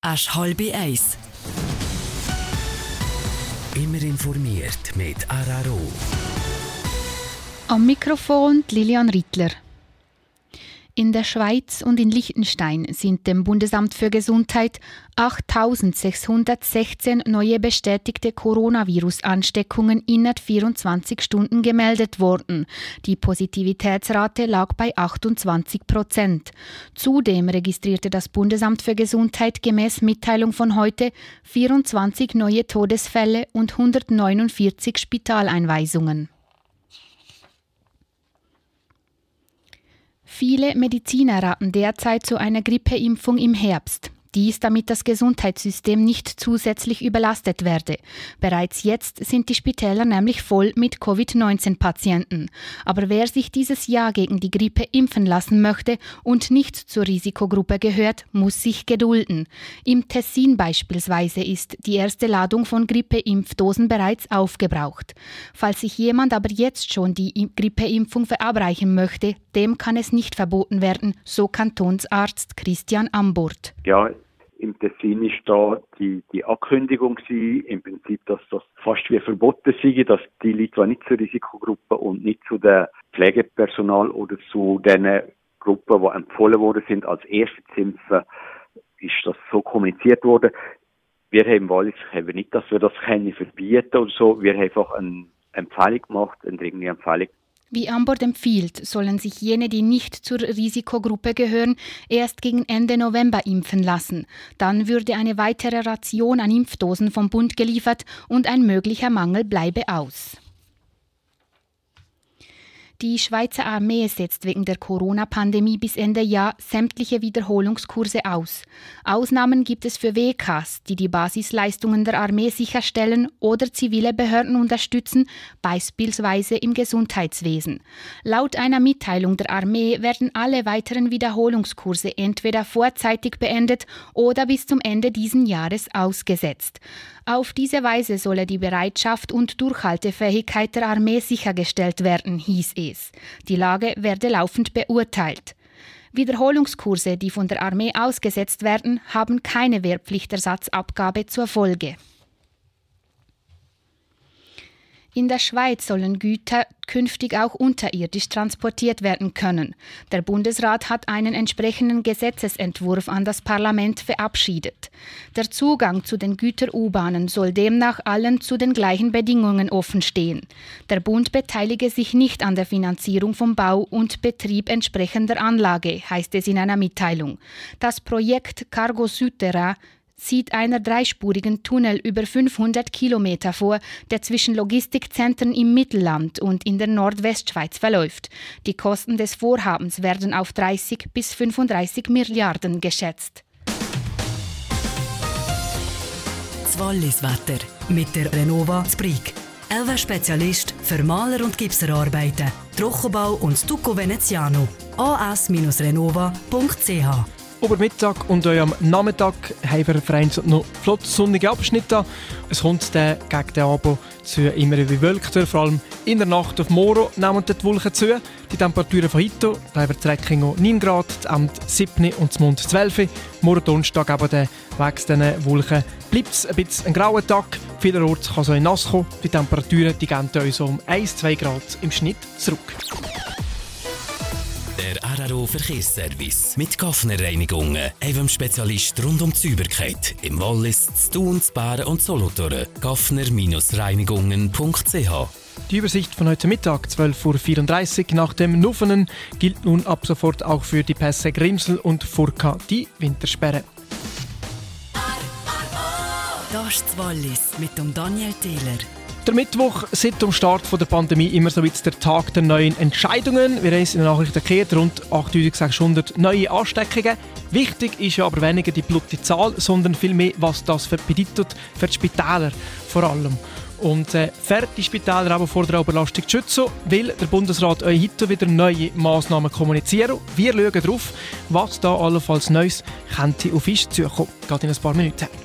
Asch 12:30. Immer informiert mit Araro. Am Mikrofon Lilian Rittler. In der Schweiz und in Liechtenstein sind dem Bundesamt für Gesundheit 8.616 neue bestätigte Coronavirus-Ansteckungen innerhalb 24 Stunden gemeldet worden. Die Positivitätsrate lag bei 28%. Zudem registrierte das Bundesamt für Gesundheit gemäß Mitteilung von heute 24 neue Todesfälle und 149 Spitaleinweisungen. Viele Mediziner raten derzeit zu einer Grippeimpfung im Herbst. Dies, damit das Gesundheitssystem nicht zusätzlich überlastet werde. Bereits jetzt sind die Spitäler nämlich voll mit Covid-19-Patienten. Aber wer sich dieses Jahr gegen die Grippe impfen lassen möchte und nicht zur Risikogruppe gehört, muss sich gedulden. Im Tessin beispielsweise ist die erste Ladung von Grippeimpfdosen bereits aufgebraucht. Falls sich jemand aber jetzt schon die Grippeimpfung verabreichen möchte, dem kann es nicht verboten werden, so Kantonsarzt Christian Amburt. Ja, im Tessin ist da die Ankündigung gewesen, im Prinzip, dass das fast wie verboten sei, dass die Leute, die nicht zur Risikogruppe und nicht zu dem Pflegepersonal oder zu den Gruppen, die empfohlen worden sind, als erstes zu impfen, ist das so kommuniziert worden. Wir haben nicht, dass wir das verbieten oder so. Wir haben einfach eine Empfehlung gemacht, eine dringende Empfehlung. Wie Ambord empfiehlt, sollen sich jene, die nicht zur Risikogruppe gehören, erst gegen Ende November impfen lassen. Dann würde eine weitere Ration an Impfdosen vom Bund geliefert und ein möglicher Mangel bleibe aus. Die Schweizer Armee setzt wegen der Corona-Pandemie bis Ende Jahr sämtliche Wiederholungskurse aus. Ausnahmen gibt es für WKs, die die Basisleistungen der Armee sicherstellen oder zivile Behörden unterstützen, beispielsweise im Gesundheitswesen. Laut einer Mitteilung der Armee werden alle weiteren Wiederholungskurse entweder vorzeitig beendet oder bis zum Ende dieses Jahres ausgesetzt. Auf diese Weise solle die Bereitschaft und Durchhaltefähigkeit der Armee sichergestellt werden, hieß es. Die Lage werde laufend beurteilt. Wiederholungskurse, die von der Armee ausgesetzt werden, haben keine Wehrpflichtersatzabgabe zur Folge. In der Schweiz sollen Güter künftig auch unterirdisch transportiert werden können. Der Bundesrat hat einen entsprechenden Gesetzesentwurf an das Parlament verabschiedet. Der Zugang zu den Güter-U-Bahnen soll demnach allen zu den gleichen Bedingungen offenstehen. Der Bund beteilige sich nicht an der Finanzierung vom Bau und Betrieb entsprechender Anlage, heißt es in einer Mitteilung. Das Projekt Cargo Südterrain sieht einer dreispurigen Tunnel über 500 Kilometer vor, der zwischen Logistikzentren im Mittelland und in der Nordwestschweiz verläuft. Die Kosten des Vorhabens werden auf 30 bis 35 Milliarden geschätzt. Das Wallis-Wetter mit der Renova Sprig. Elva-Spezialist für Maler- und Gipserarbeiten, Trockenbau und Stucco Veneziano. as-renova.ch. Über Mittag und am Nachmittag haben wir vereinzelt noch flott sonnige Abschnitte. Es kommt dann gegen den Abend zu immer bewölkter, vor allem in der Nacht auf morgen nehmen die Wolken zu. Die Temperaturen von heute, da haben wir Trekking 9 Grad, das Amt 7 und das Mond 12. Morgen Donnerstag aber wegen diesen Wolken bleibt es ein bisschen ein grauer Tag. Vielerorts kann es auch nass kommen. Die Temperaturen die gehen uns um 1-2 Grad im Schnitt zurück. Der Araro Verkehrsservice mit Gaffner Reinigungen, einem Spezialist rund um die Sauberkeit im Wallis, in Thun, in Bären und Solothurn. Gaffner-reinigungen.ch. Die Übersicht von heute Mittag, 12.34 Uhr nach dem Nuffenen, gilt nun ab sofort auch für die Pässe Grimsel und Furka die Wintersperre. Das ist das Wallis mit dem Daniel Thieler. Der Mittwoch seit dem Start der Pandemie immer so wie der Tag der neuen Entscheidungen. Wir haben es in den Nachrichten gehört, rund 8600 neue Ansteckungen. Wichtig ist ja aber weniger die blutige Zahl, sondern vielmehr, was das bedeutet für die Spitäler vor allem. Und für die Spitäler aber vor der Überlastung zu schützen, will der Bundesrat euch heute wieder neue Massnahmen kommunizieren. Wir schauen darauf, was da allenfalls Neues könnte auf uns zukommen. Geht in ein paar Minuten.